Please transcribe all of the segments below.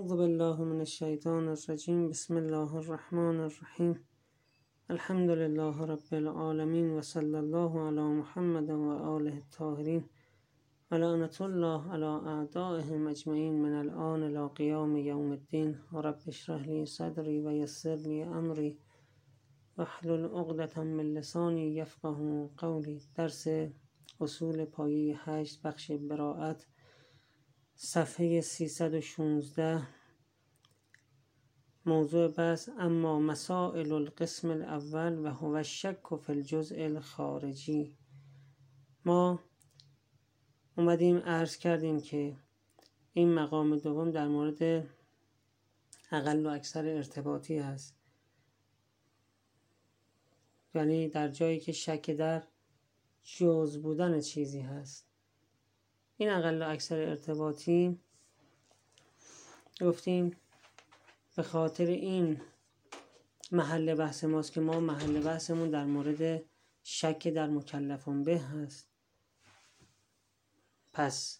اعوذ بالله من الشیطان الرجیم. بسم الله الرحمن الرحیم. الحمد لله رب العالمین و صلی الله علی محمد و آله الطاهرین و لعنت الله علی اعدائهم اجمعین من الآن الی قیام یوم الدین. رب اشرح لی صدری و یسر لی امری واحلل عقدة من لسانی یفقهوا قولی. درس اصول پایه 8 بخش براءت، صفحه 316. موضوع بحث اما مسائل القسم الاول و هو الشک فی الجزء الخارجی. ما اومدیم عرض کردیم که این مقام دوم در مورد اقل و اکثر ارتباطی هست، یعنی در جایی که شک در جز بودن چیزی هست. این اقل و اکثر ارتباطی گفتیم به خاطر این محل بحث ماست که ما محل بحثمون در مورد شک در مکلفون به هست. پس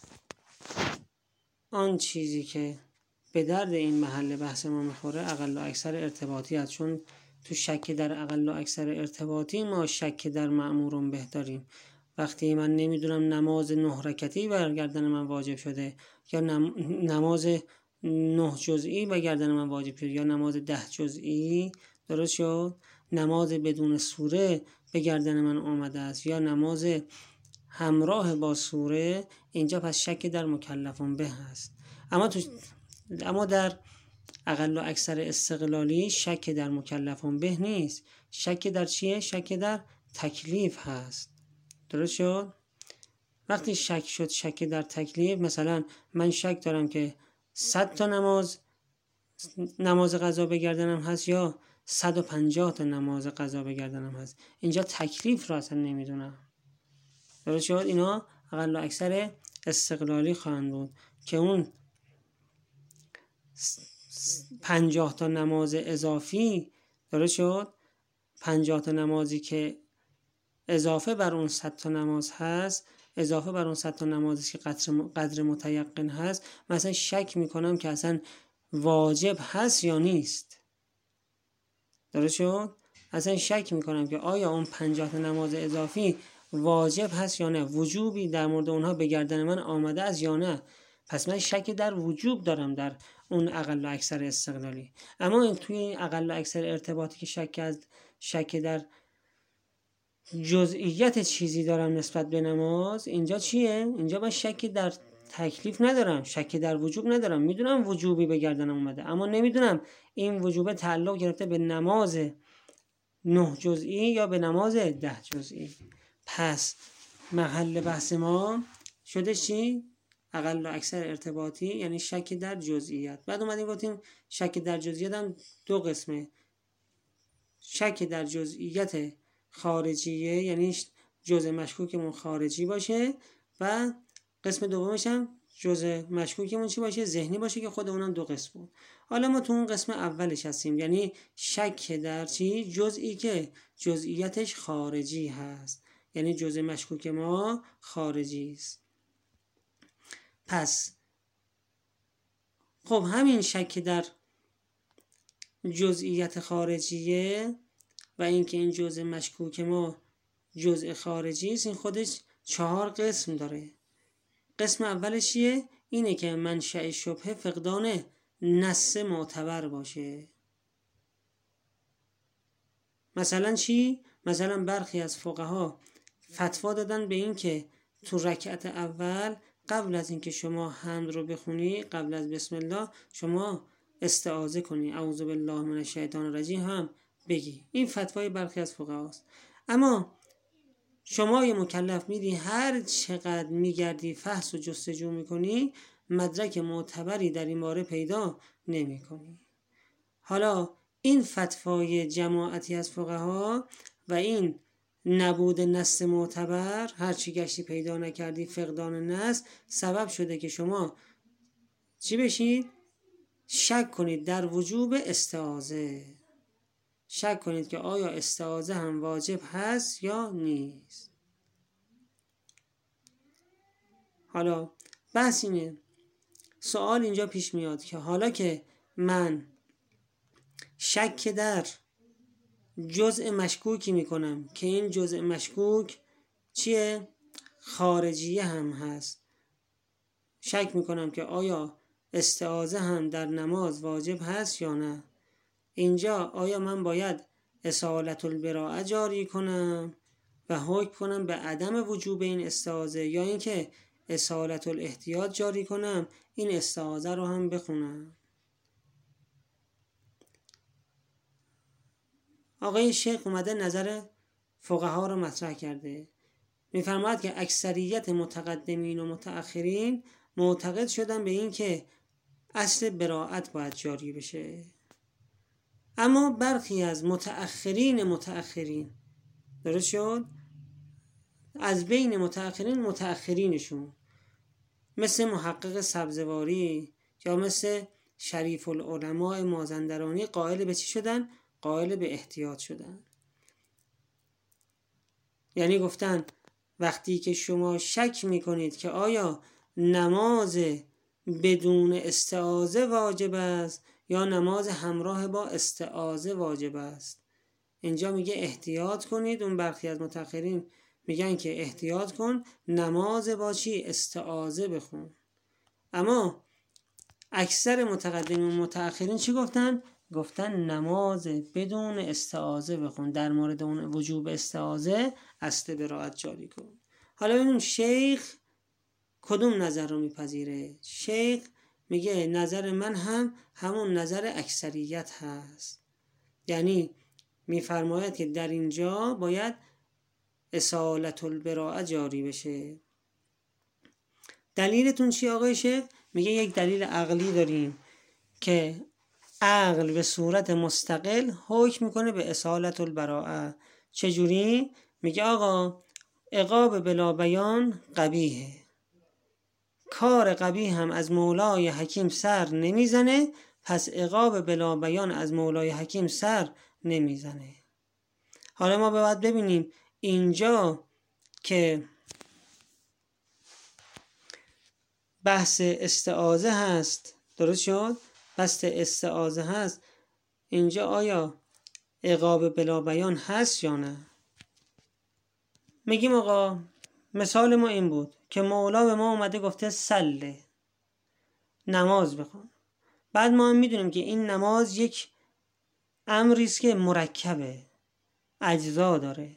آن چیزی که به درد این محل بحث ما میخوره اقل و اکثر ارتباطی هست، چون تو شک در اقل و اکثر ارتباطی ما شک در مأمورون به داریم. وقتی من نمیدونم نماز 9 رکعتی بر گردن من واجب شده یا نماز 9 جزئی بر گردن من واجب شده یا نماز 10 جزئی، درست شد، نماز بدون سوره به گردن من آمده است یا نماز همراه با سوره، اینجا پس شک در مکلفون به هست. اما در اقل و اکثر استقلالی شک در مکلفون به نیست. شک در چیه؟ شک در تکلیف هست، درست شد. وقتی شک شد شک در تکلیف، مثلا من شک دارم که 100 تا نماز قضا به گردنم هست یا 150 تا نماز قضا به گردنم هست، اینجا تکلیف را اصلا نمیدونم، درست شد. اینا اقل و اکثر استقلالی خواهند بود که اون 50 تا نماز اضافی، درست شد، 50 تا نمازی که اضافه بر اون 100 تا نماز هست، اضافه بر اون 100 تا نمازی که قدر متیقن هست، مثلا شک میکنم که اصلا واجب هست یا نیست، درست شد. اصلا شک میکنم که آیا اون 50 تا نماز اضافی واجب هست یا نه، وجوبی در مورد اونها به گردن من آمده است یا نه. پس من شک در وجوب دارم در اون اقل و اکثر استقلالی. اما این توی اقل و اکثر ارتباطی که شک در جزئیت چیزی دارم نسبت به نماز، اینجا چیه؟ اینجا من شک در تکلیف ندارم، شک در وجوب ندارم. میدونم وجوبی به گردنم اومده، اما نمیدونم این وجوب تعلق گرفته به نماز 9 جزئی یا به نماز 10 جزئی. پس محل بحث ما شده چی؟ اقل و اکثر ارتباطی، یعنی شک در جزئیات. بعد اومدیم گفتیم شک در جزئیات هم 2 قسمه. شک در جزئیات خارجیه، یعنی جزء مشکوکمون خارجی باشه، و قسم دومش هم جزء مشکوکمون چی باشه؟ ذهنی باشه، که خود اونم 2 قسم بود. حالا ما تو اون قسم اولش هستیم، یعنی شک در چی؟ جزئی که جزئیاتش خارجی هست، یعنی جزء مشکوک ما خارجی است. پس خب همین شک در جزئیات خارجیه و اینکه این جزء مشکوک ما جزء خارجی است، این خودش 4 قسم داره. قسم اولش چیه؟ اینه که منشأ شبهه فقدان نص معتبر باشه. مثلا چی؟ مثلا برخی از فقها فتوا دادن به این که تو رکعت اول قبل از اینکه شما حمد رو بخونی، قبل از بسم الله شما استعاذه کنی، اعوذ بالله من الشیطان الرجیم هم بگی. این فتوای برخی از فقهاست. اما شما یه مکلف میری هر چقدر میگردی فحص و جستجو میکنی، مدرک معتبری در این باره پیدا نمیکنی. حالا این فتوای جماعتی از فقها و این نبود نص معتبر، هرچی گشتی پیدا نکردی، فقدان نص، سبب شده که شما چی بشید؟ شک کنید در وجوب استعاذه. شک کنید که آیا استعاذه هم واجب هست یا نیست. حالا بحث اینه سوال اینجا پیش میاد که حالا که من شک در جزء مشکوکی میکنم که این جزء مشکوک چیه؟ خارجیه هم هست. شک میکنم که آیا استعاذه هم در نماز واجب هست یا نه. اینجا آیا من باید اصالت البراءه جاری کنم و حکم کنم به عدم وجوب این استعاذه، یا اینکه اصالت الاحتیاط جاری کنم این استعاذه رو هم بخونم؟ آقای شیخ اومده نظر فقها رو مطرح کرده. میفرماید که اکثریت متقدمین و متأخرین معتقد شدن به این که اصل براءت باید جاری بشه، اما برخی از متأخرین درست شد، از بین متأخرینشون مثل محقق سبزواری یا مثل شریف العلماء مازندرانی قائل به چی شدن؟ قائل به احتیاط شدن. یعنی گفتن وقتی که شما شک میکنید که آیا نماز بدون استعاذه واجب است یا نماز همراه با استعاذه واجب است، اینجا میگه احتیاط کنید. اون برخی از متأخرین میگن که احتیاط کن، نماز با چی؟ استعاذه بخون. اما اکثر متقدمین و متأخرین چی گفتن؟ گفتن نماز بدون استعاذه بخون، در مورد اون وجوب استعاذه اصل براءت جاری کن. حالا ببینیم شیخ کدوم نظر رو میپذیره. شیخ میگه نظر من هم همون نظر اکثریت هست، یعنی میفرماید که در اینجا باید اصالت البراءه جاری بشه. دلیلتون چی آقای شیخ؟ میگه یک دلیل عقلی داریم که عقل به صورت مستقل حکم میکنه به اصالت البراءه. چجوری؟ میگه آقا عقاب بلا بیان قبیحه، کار قبیح هم از مولای حکیم سر نمیزنه، پس عقاب بلا بیان از مولای حکیم سر نمیزنه. حالا ما باید ببینیم اینجا که بحث استعاذه هست، درست شد؟ بحث استعاذه هست، اینجا آیا عقاب بلا بیان هست یا نه؟ میگیم آقا مثال ما این بود که مولا به ما اومده گفته صله، نماز بخون. بعد ما هم میدونیم که این نماز یک امریست که مرکبه، اجزا داره.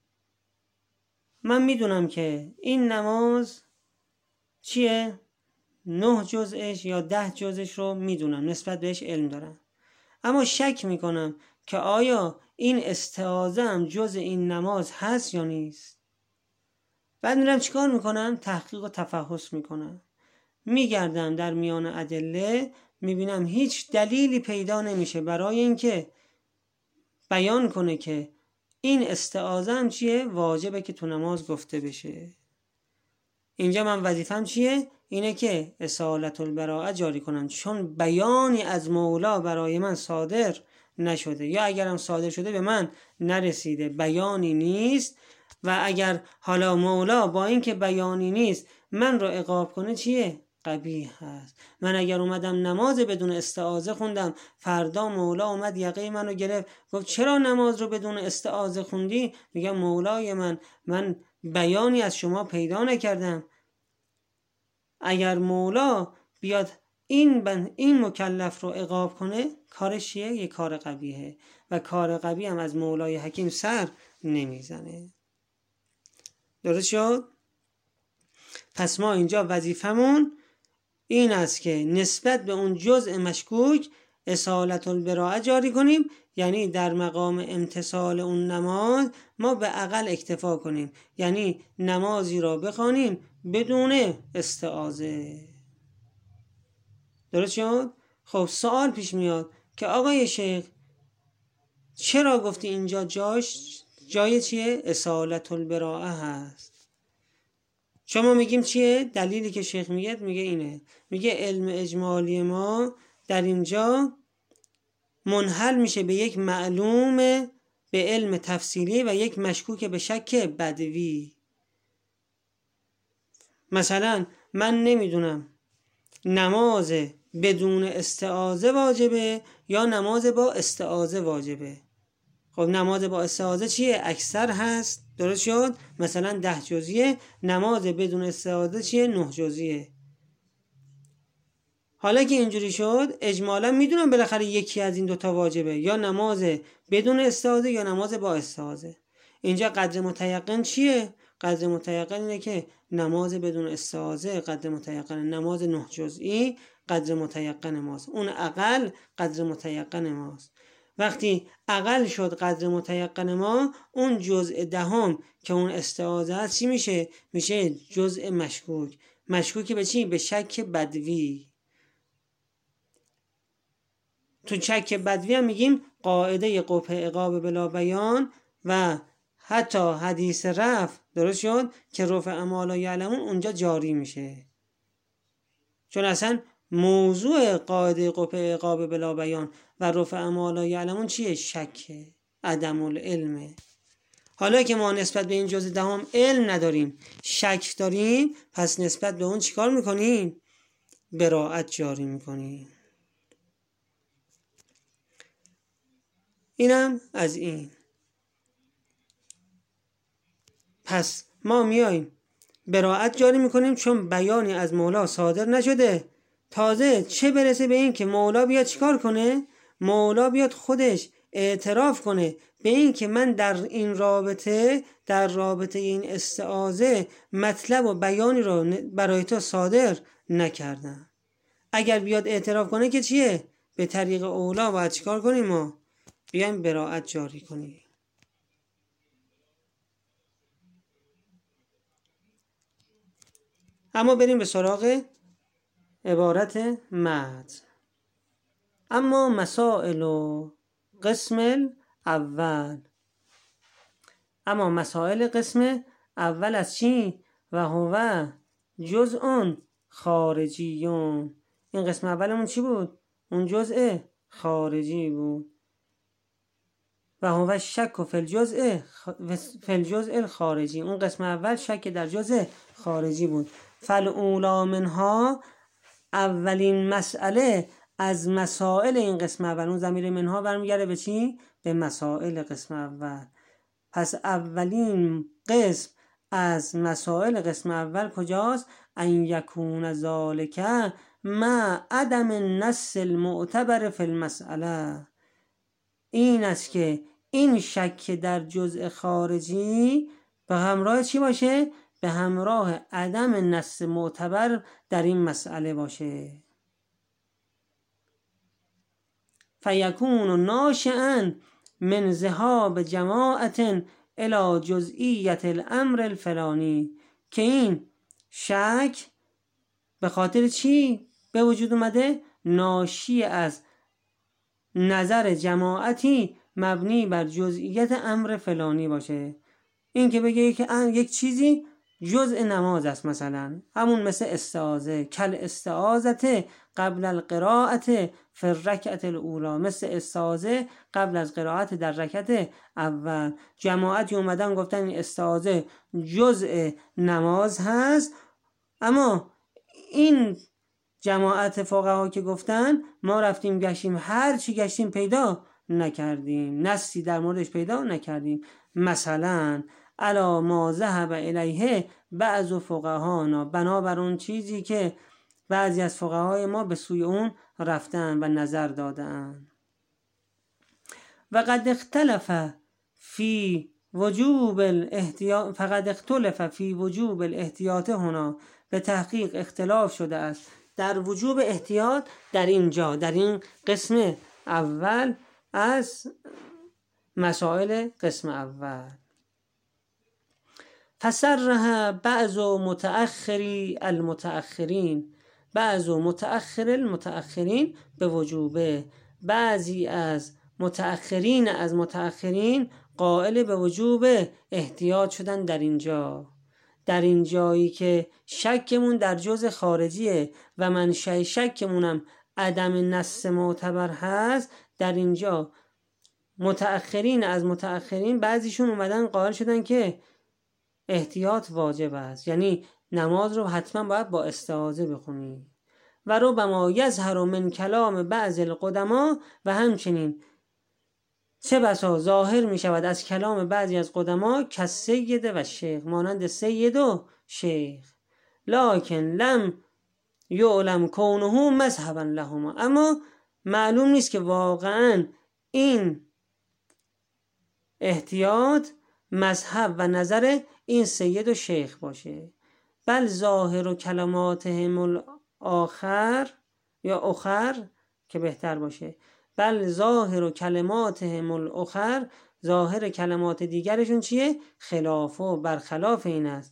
من میدونم که این نماز چیه؟ 9 جزءش یا 10 جزءش رو میدونم، نسبت بهش علم دارم، اما شک میکنم که آیا این استعاذه هم جزء این نماز هست یا نیست. بعد میرم چیکار میکنم؟ تحقیق و تفحص میکنم، میگردم در میان ادله، میبینم هیچ دلیلی پیدا نمیشه برای اینکه بیان کنه که این استعاذه هم چیه؟ واجبه که تو نماز گفته بشه. اینجا من وظیفم چیه؟ اینه که اصالت البراءه جاری کنم، چون بیانی از مولا برای من صادر نشده، یا اگرم صادر شده به من نرسیده، بیانی نیست. و اگر حالا مولا با اینکه بیانی نیست من رو عقاب کنه چیه؟ قبیح هست. من اگر اومدم نماز بدون استعاذه خوندم، فردا مولا اومد یقه منو گرفت گفت چرا نماز رو بدون استعاذه خوندی؟ میگم مولای من بیانی از شما پیدا نکردم. اگر مولا بیاد این مکلف رو عقاب کنه، کارش چیه؟ یه کار قبیحه و کار قبیح هم از مولای حکیم سر نمیزنه. درست شد؟ پس ما اینجا وظیفمون این است که نسبت به اون جزء مشکوک اصالت البراءه جاری کنیم، یعنی در مقام امتثال اون نماز ما به عقل اکتفا کنیم، یعنی نمازی را بخوانیم بدون استعاذه. درست شد؟ خب سوال پیش میاد که آقای شیخ چرا گفتی اینجا جای چیه؟ اصالت البراءه هست. شما میگیم چیه؟ دلیلی که شیخ میگه اینه، میگه علم اجمالی ما در اینجا منحل میشه به یک معلوم به علم تفصیلی و یک مشکوک به شک بدوی. مثلا من نمیدونم نماز بدون استعاذه واجبه یا نماز با استعاذه واجبه. خب نماز با استعاذه چیه؟ اکثر هست، درست شد؟ مثلا 10 جزیه. نماز بدون استعاذه چیه؟ 9 جزیه. حالا که اینجوری شد اجمالا میدونم بالاخره یکی از این دوتا واجبه، یا نماز بدون استعاذه یا نماز با استعاذه. اینجا قدر متیقن چیه؟ قدر متیقن اینه که نماز بدون استعاذه قدر متیقن، نماز 9 جزئی قدر متیقن ماست، اون اقل قدر متیقن ماست. وقتی اقل شد قدر متیقن ما، اون جزء دهم که اون استعاذه است چی میشه؟ میشه جزء مشکوک. مشکوک به چی؟ به شک بدوی. تو شک بدوی هم میگیم قاعده قبح عقاب بلا بیان و حتی حدیث رفع، درست شد، که رفع اما لا یعلمون اونجا جاری میشه، چون اصلا موضوع قاعده قبح عقاب بلا بیان و رفع اما لا یعلمون چیه؟ شکه، عدم العلمه. حالا که ما نسبت به این جزء دهم علم نداریم، شک داریم، پس نسبت به اون چیکار میکنیم؟ براءت جاری میکنیم. اینم از این. پس ما میایم براءت جاری میکنیم چون بیانی از مولا صادر نشده. تازه چه برسه به این که مولا بیاد چیکار کنه؟ مولا بیاد خودش اعتراف کنه به این که من در این رابطه، در رابطه این استعاذه مطلب و بیانی رو برای تو صادر نکردم. اگر بیاد اعتراف کنه که چیه؟ به طریق اولا باید چیکار کنیم؟ ما بیایم براءت جاری کنیم. اما بریم به سراغ عبارت متن. اما مسائل و قسم اول، اما مسائل قسم اول از چی؟ و هو جزء خارجیون. این قسم اولمون چی بود؟ اون جزء خارجی بود. و هو شک فی الجزء الخارجی. اون قسم اول شک در جزء خارجی بود. فالاولی منها، اولین مسئله از مسائل این قسم اول، اون ضمیر منها برمیگرده به چی؟ به مسائل قسم اول. پس اولین قسم از مسائل قسم اول کجاست؟ ان یکون ذالک مع عدم النص المعتبر فی المسئله. این است که این شک در جزء خارجی به همراه چی باشه؟ به همراه عدم نص معتبر در این مسئله باشه. فیکون ناشئا من ذهاب جماعت الی جزئیت الامر الفلانی. که این شک به خاطر چی به وجود اومده؟ ناشی از نظر جماعتی مبنی بر جزئیت امر فلانی باشه. این که بگه که یک چیزی جزء نماز است، مثلا همون مثل استعاذه، کل استعاذته قبل القراءت فی الرکعة الاولی، مثل استعاذه قبل از قرائت در رکعت اول. جماعتی اومدن گفتن این استعاذه جزء نماز هست، اما این جماعت فقها که گفتن ما رفتیم گشتیم، هر چی گشتیم پیدا نکردیم، نصی در موردش پیدا نکردیم. مثلا الا ما ذهب الیه بعض فقهانا، بنابر اون چیزی که بعضی از فقهای ما به سوی اون رفتن و نظر دادن. و قد اختلف فی وجوب الاحتیاط، فقد اختلف فی وجوب الاحتیاط هنا، به تحقیق اختلاف شده است در وجوب احتیاط در اینجا، در این قسم اول از مسائل قسم اول. فصرح بعض متأخری المتأخرین، بعض متأخر المتأخرین به وجوبه، بعضی از متأخرین از متأخرین قائل به وجوب احتیاط شدن در اینجا. در این جایی که شکمون در جزء خارجیه و منشأ شکمونم عدم نص معتبر هست، در اینجا متأخرین از متأخرین بعضیشون اومدن قائل شدن که احتیاط واجب است، یعنی نماز رو حتما باید با استعاذه بخونی. و ربما یظهر من کلام بعض القدما، و همچنین چه بسا ظاهر می شود از کلام بعضی از قدما کالسید و شیخ، مانند سید و شیخ، لکن لم یعلم کونه مذهبا لهما، اما معلوم نیست که واقعا این احتیاط مذهب و نظر این سید و شیخ باشه. بل ظاهر کلماتهم الاخر یا اخر که بهتر باشه، بل ظاهر کلماتهم الاخر، ظاهر کلمات دیگرشون چیه؟ خلاف و برخلاف این است.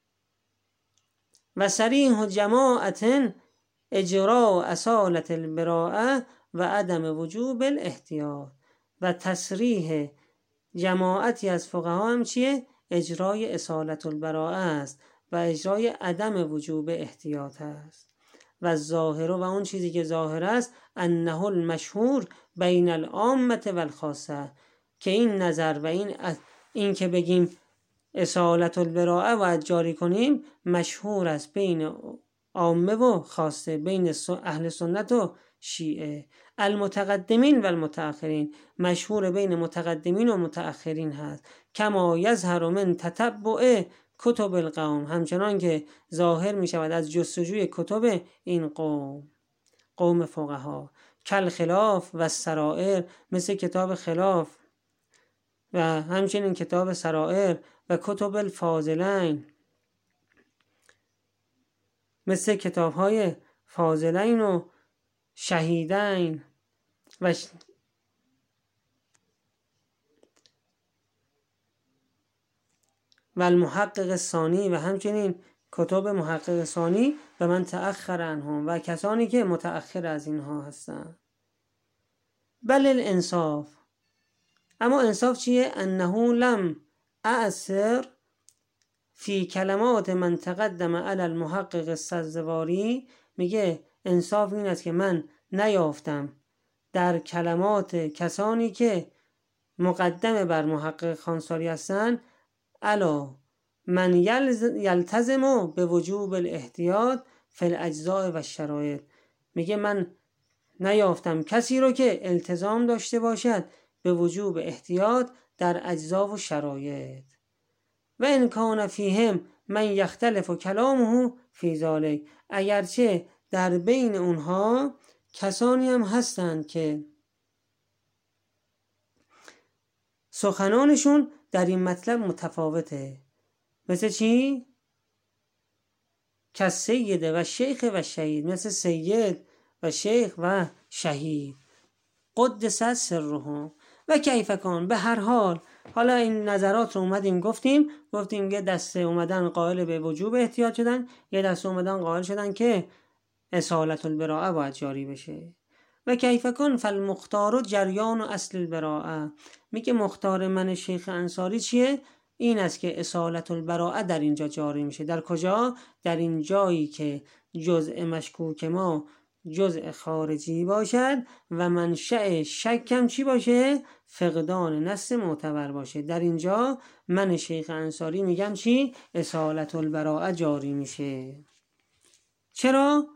و صریح جماعت اجراء اصالة البراءه و عدم وجوب الاحتیاط، و تصریح جماعتی از فقها هم چیه؟ اجرای اصالة البراءه است و اجرای عدم وجوب احتیاط است. و ظاهر، و اون چیزی که ظاهر است، انه المشهور بین العامه و الخاصه، که این نظر و این که بگیم اصالة البراءه باید جاری کنیم مشهور است بین عامه و خاصه، بین اهل سنت و شیعه، المتقدمین و المتأخرین، مشهور بین متقدمین و متأخرین هست. کما یظهر من تتبع کتب القوم، همچنان که ظاهر می شود از جستجوی کتب این قوم فقها، کل خلاف و سرائر، مثل کتاب خلاف و همچنین کتاب سرائر، و کتب الفاضلین، مثل کتاب های فاضلین و شهیدین و المحقق الثانی، و همچنین کتب محقق ثانی و من تأخر عنهم، و کسانی که متأخر از اینها هستند. بل الانصاف، اما انصاف چیه؟ انه لم اعثر فی کلمات من تقدم علی المحقق السزواری، میگه انصاف این است که من نیافتم در کلمات کسانی که مقدم بر محقق خانساری هستند الا من یلتزم به وجوب الاحتیاط فی الاجزاء و الشرایط، میگه من نیافتم کسی رو که التزام داشته باشد به وجوب احتیاط در اجزا و شرایط. و ان کان فیهم من یختلف کلامه فی ذلک، اگرچه در بین اونها کسانی هم هستند که سخنانشون در این مطلب متفاوته، مثل چی؟ که سید و شیخ و شهید، مثل سید و شیخ و شهید، قدس سرهم و کیف کان. به هر حال حالا این نظرات رو اومدیم گفتیم یه دسته اومدن قائل به وجوب احتیاط شدن، یه دسته اومدن قائل شدن که اصالة البراءه باید جاری بشه. و کیف کان فالمختار جریان و اصل البراءه، میگه مختار من شیخ انصاری چیه؟ این است که اصالة البراءه در اینجا جاری میشه. در کجا؟ در این جایی که جزء مشکوک ما جزء خارجی باشد و منشأ شکم چی باشه؟ فقدان نص معتبر باشه. در اینجا من شیخ انصاری میگم چی؟ اصالة البراءه جاری میشه. چرا؟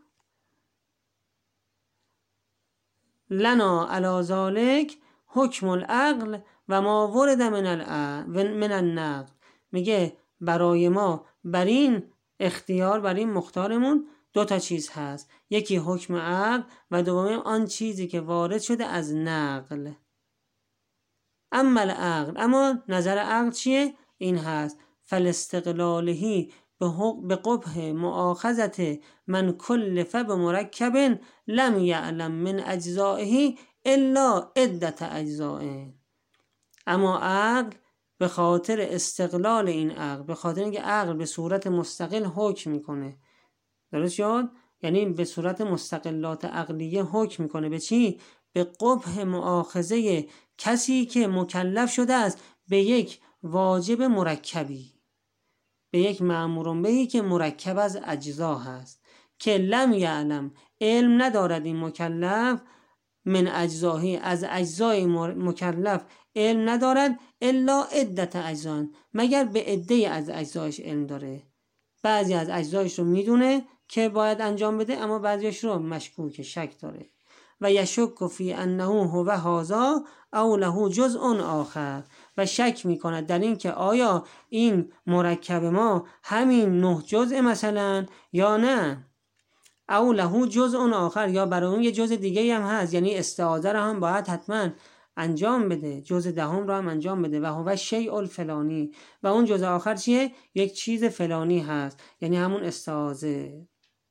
لنا علی ذلک حکم العقل و ما ورد من النقل، میگه برای ما بر این اختیار، بر این مختارمون دو تا چیز هست، یکی حکم عقل و دومی آن چیزی که وارد شده از نقل. اما العقل، اما نظر عقل چیه؟ این هست فالاستقلالهی به قبح مؤاخذت من کلف بمرکب لم یعلم من اجزائه الا عدت اجزائه. اما عقل به خاطر استقلال این عقل، به خاطر اینکه عقل به صورت مستقل حکم میکنه، درست شد؟ یعنی به صورت مستقلات عقلیه حکم میکنه. به چی؟ به قبح مؤاخذه کسی که مکلف شده است به یک واجب مرکبی، به یک مأمور بهی که مرکب از اجزا هست، که لم یعلم علم ندارد این مکلف من اجزاهی از اجزای مکلف علم ندارد الا عدت اجزا، مگر به عده از اجزایش علم داره. بعضی از اجزایش رو میدونه که باید انجام بده، اما بعضیش رو مشکوک شک داره. و یشک فی انه هو هذا او له جزء آخر، و شک میکند در این که آیا این مرکب ما همین 9 جزء مثلا یا نه، او له جزء آخر، یا برای اون یه جزء دیگه هم هست، یعنی استعاذه رو هم باید حتما انجام بده، جزء دهم رو هم انجام بده. و هو شیء الفلانی، و اون جزء آخر چیه؟ یک چیز فلانی هست، یعنی همون استعاذه.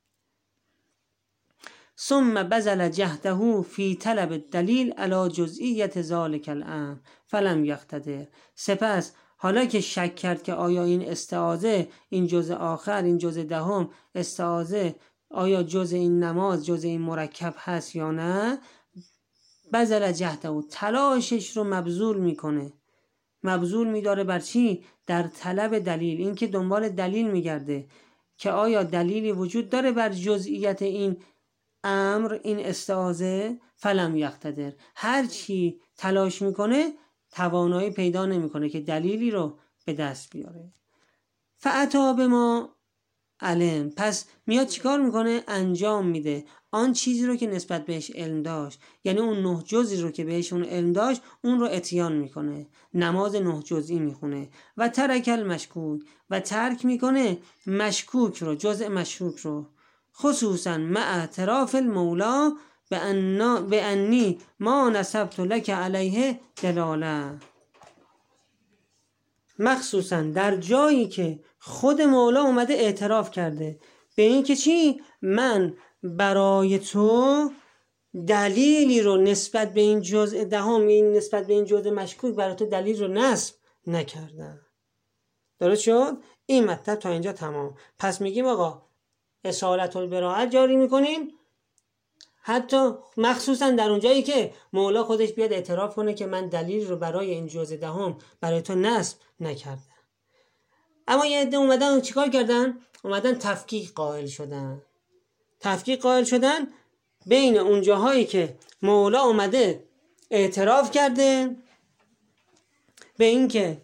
ثم بذل جهده فی طلب الدلیل علی جزئیت ذلک الامر فلم یقتدر. سپس حالا که شک کرد که آیا این استعاذه، این جزء آخر، این جزء دهم استعاذه، آیا جزء این نماز، جزء این مرکب هست یا نه، بذل جهده، تلاشش رو مبذول میکنه. مبذول میداره بر چی؟ در طلب دلیل، این که دنبال دلیل میگرده که آیا دلیلی وجود داره بر جزئیت این امر، این استعاذه. فلم یقتدر، هر چی تلاش میکنه توانایی پیدا نمیکنه که دلیلی رو به دست بیاره. فاتی بما علم، پس میاد چیکار میکنه؟ انجام میده آن چیزی رو که نسبت بهش علم داشت، یعنی اون 9 جزئی رو که بهش اون علم داشت اون رو اتیان میکنه، نماز 9 جزئی میخونه. و ترک المشکوک، و ترک میکنه مشکوک رو، جزء مشکوک رو، خصوصا مع اعتراف المولا به انی ما نسبت لک علیه دلاله، مخصوصا در جایی که خود مولا اومده اعتراف کرده به این که چی؟ من برای تو دلیلی رو نسبت به این جزء دهم، این نسبت به این جزء مشکوک برای تو دلیل رو نصب نکردم. درست شد؟ این مطلب تا اینجا تمام. پس میگیم آقا اصالت البراءت جاری میکنیم، حتی مخصوصا در اون جایی که مولا خودش بیاد اعتراف کنه که من دلیل رو برای این جزء دهم برای تو نصب نکردم. اما یه عده اومدن چیکار کردن؟ اومدن تفکیک قائل شدن. تفکیک قائل شدن بین اون جاهایی که مولا اومده اعتراف کرده به این که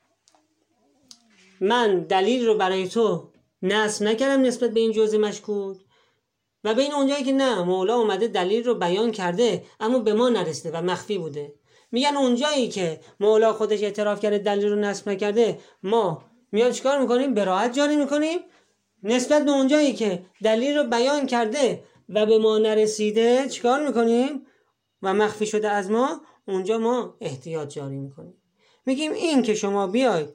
من دلیل رو برای تو نصب نکردم نسبت به این جزء مشکوک، و بین اونجایی که نه، مولا اومده دلیل رو بیان کرده اما به ما نرسیده و مخفی بوده. میگن اونجایی که مولا خودش اعتراف کرده دلیل رو نصب نکرده، ما میاد چیکار میکنیم؟ براءت جاری میکنیم. نسبت به اونجایی که دلیل رو بیان کرده و به ما نرسیده چیکار میکنیم؟ و مخفی شده از ما، اونجا ما احتیاط جاری میکنیم. میگیم این که شما بیاید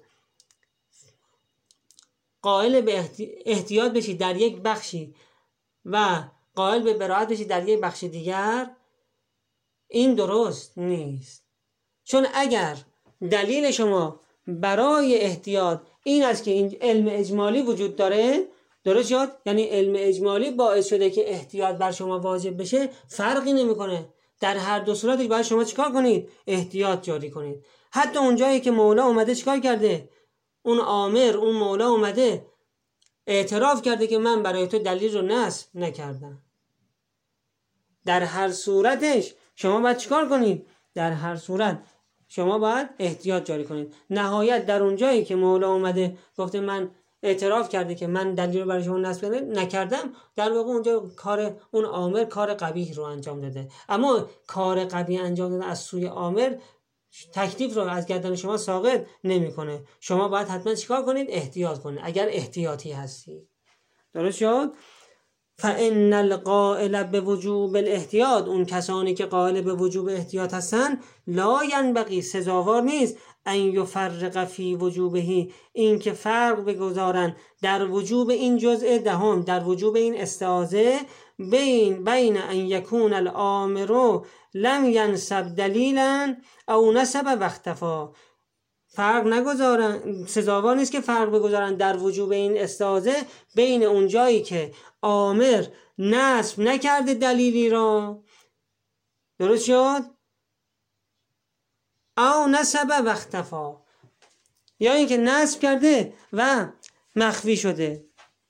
قائل به احتیاط بشید در یک بخشی و قائل به براءت بشید در یک بخش دیگر، این درست نیست. چون اگر دلیل شما برای احتیاط این است که این علم اجمالی وجود داره، درست شد؟ یعنی علم اجمالی باعث شده که احتیاط بر شما واجب بشه، فرقی نمیکنه. در هر دو صورتش باید شما چیکار کنید؟ احتیاط جاری کنید. حتی اونجایی که مولا اومده چیکار کرده؟ اون آمر، اون مولا اومده اعتراف کرده که من برای تو دلیل رو نصب نکردم. در هر صورتش شما باید چیکار کنید؟ در هر صورت شما باید احتیاط جاری کنید. نهایت در اون جایی که مولا اومده گفته من اعتراف کرده که من دلیل رو برای شما نصب نکردم، در واقع اونجا کار اون آمر کار قبیح رو انجام داده. اما کار قبیح انجام داده از سوی آمر تکلیف رو از گردن شما ساقط نمیکنه. شما باید حتما چیکار کنید؟ احتیاط کنید اگر احتیاطی هستی. درست شد؟ فإن القائل بوجوب الاحتیاط، اون کسانی که قائل به وجوب احتیاط هستن، لا ینبغی، سزاوار نیست، ان یفرق فی وجوبه، این که فرق بگذارن در وجوب این جزء دهم، در وجوب این استعاذه، بین ان یکون الامر لم ینسب دلیلا او نسب واختفا. فرق نگذارن، سزاوار نیست که فرق بگذارن در وجوب این استعاذه بین اون جایی که آمر نصب نکرده دلیلی را، درست شد؟ او نسب و اختفا، یا اینکه نصب کرده و مخفی شده.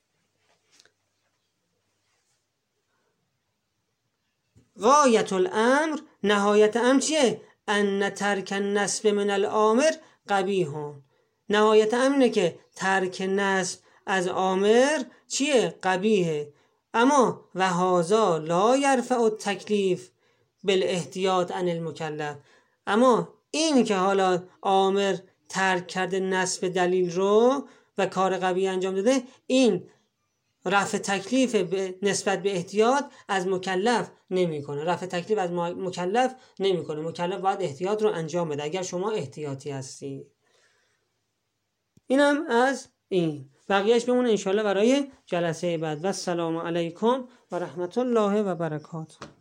غایت الامر، نهایت امر چیه؟ ان ترک النصب من الامر قبیح. نهایت امر اینه که ترک نصب از آمر چیه؟ قبیحه. اما و هذا لا یرفع التکلیف بالاحتیاط عن المکلف. اما این که حالا آمر ترک کرده نصب دلیل رو و کار قبیح انجام داده، این رفع تکلیف نسبت به احتیاط از مکلف نمیکنه. رفع تکلیف از مکلف نمیکنه. مکلف باید احتیاط رو انجام بده اگر شما احتیاطی هستی. اینم از این. بقیهش بمونه انشالله برای جلسه بعد. و السلام علیکم و رحمت الله و برکاته.